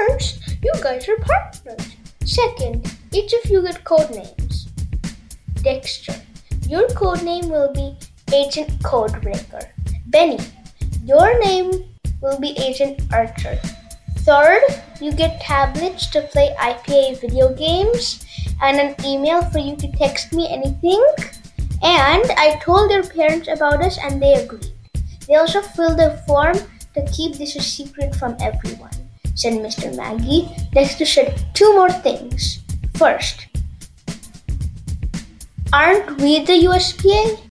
First, you guys are partners. Second, each of you get code names. Dexter, your code name will be Agent Codebreaker. Benny, your name will be Agent Archer. Third, you get tablets to play IPA video games and an email for you to text me anything. And I told their parents about us and they agreed. They also filled a form to keep this a secret from everyone, said Mr. Maggie. Dexter said 2 more things. First, aren't we the USPA?